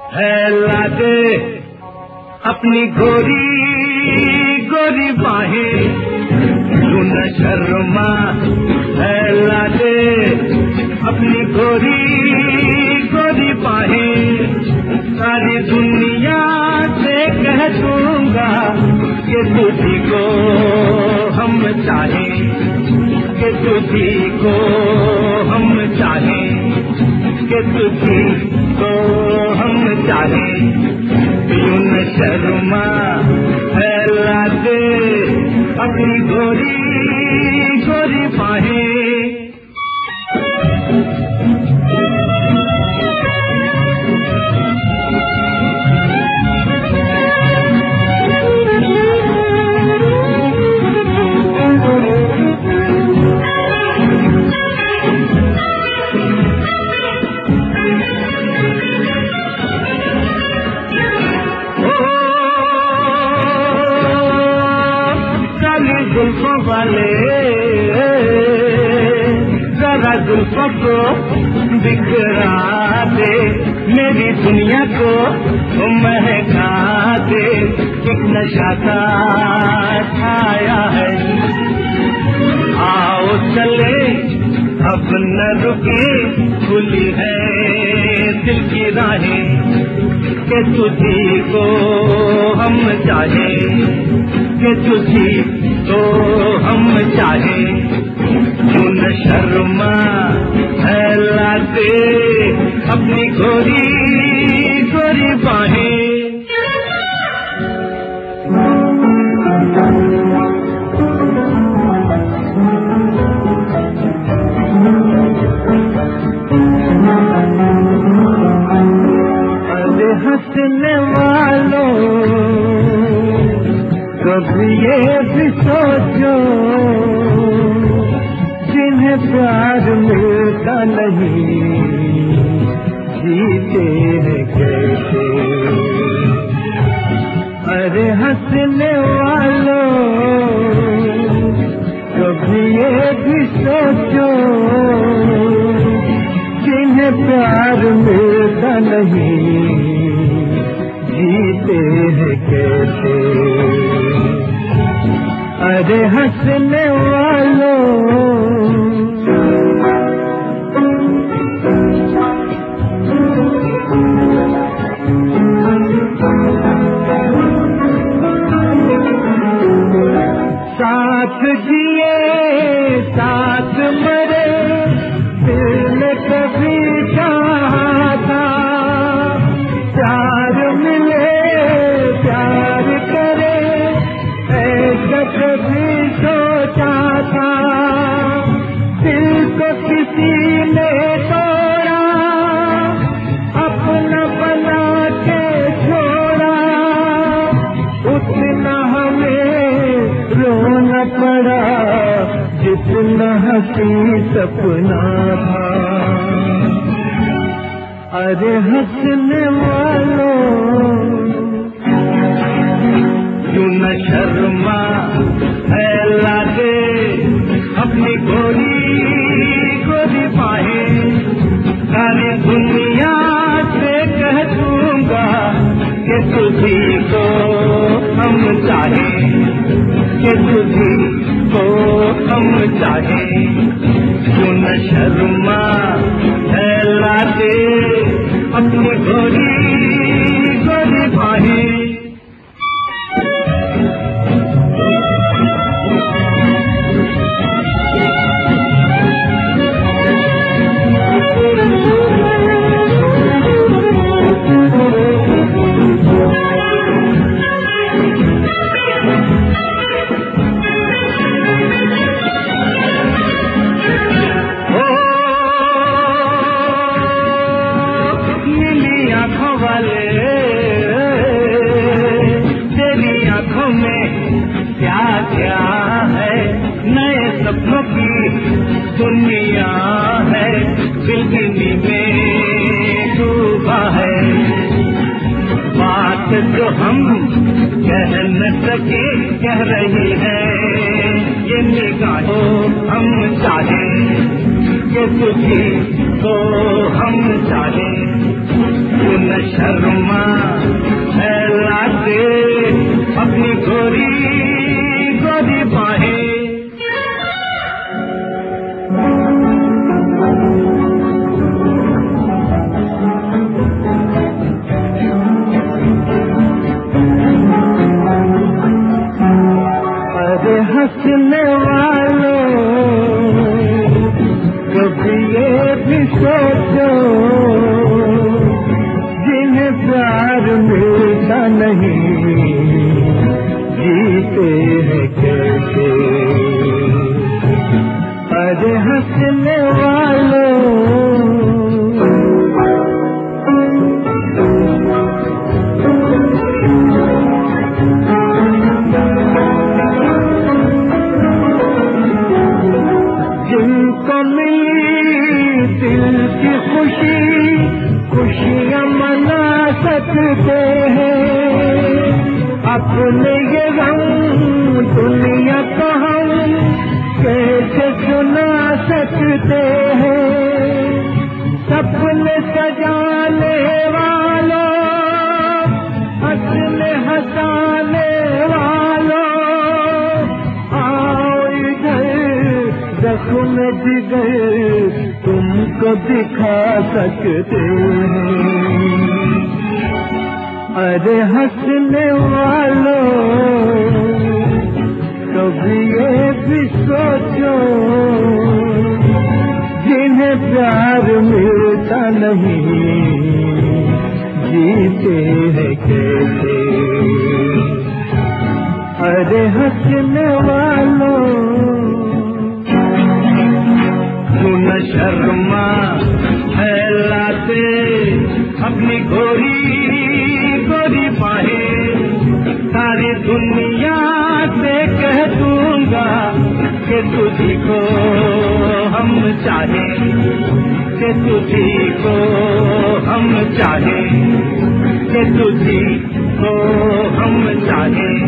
फैला दे अपनी गोरी गोरी बाहें, तू न शर्मा। फैला दे अपनी गोरी गोरी बाहें, सारी दुनिया से कह दूंगा कि तुझी को हम चाहें, कि तुझी को हम चाहें, कि तुझी को हम चाहें। यूं न शर्मा, फैला दे अपनी गोरी गोरी बाहें। जुल्फों वाले जरा जुल्फों को बिखरा दे, मेरी दुनिया को महका दे। एक नशा का छाया है, आओ चले अब न रुके, खुली है दिल की राहें, कि तुझी को हम चाहें, कि तुझी तो हम चाहें। तू न शर्मा, फैला दे अपनी गोरी गोरी बाहें। अरे हंसने वालों कभी ये भी सोचो, जिन्हें प्यार मिलता नहीं जीते हैं कैसे। अरे हंसने वालों कभी ये भी सोचो, जिन्हें प्यार मिलता नहीं जीते हैं कैसे। अरे हंसने वालों साथ जिए साथ मरे, दिल ने कभी चाहा था प्यार मिले प्यार करे, ऐसा कभी सोचा था। दिल को किसी ने तोड़ा, अपना बना के छोड़ा, उतना हमें रोना पड़ा जितना हंसी सपना था। अरे हंसने वालों यूं न शर्मा, फैला दे अपनी गोरी गोरी बाहें, सारी दुनिया से कह दूंगा कि तुझी को हम चाहें, कि तुझी को हम चाहें। यूं न शर्मा, फैला दे अपनी गोरी गोरी बाहें। सपनों की दुनिया है, बिजली में डूबा है। बात जो हम कह न सके कह रही है, ये निगाहों हम चाहे कि तुझी को हम चाहे। तू न शर्म नहीं, जीते हैं कैसे। अरे हंसने वालों, जिनको मिली दिल की खुशी, खुशियाँ मना सकते हैं। अपने ये रंग दुनिया को हम कैसे सुना सकते हैं। सपने सजाने वालों, हंसने हंसाने वालों, आओ इधर जख्म जिगर तुमको दिखा सकते हैं। अरे हंसने वालों, कभी ये भी सोचो, जिन्हें प्यार मिलता नहीं, जीते हैं कैसे। अरे हंसने वालों, तू न शर्मा फैलाते अपनी गोरी गोरी बाहें, सारी दुनिया से कह दूंगा कि तुझी को हम चाहें, कि तुझी को हम चाहें, कि तुझी को हम चाहें।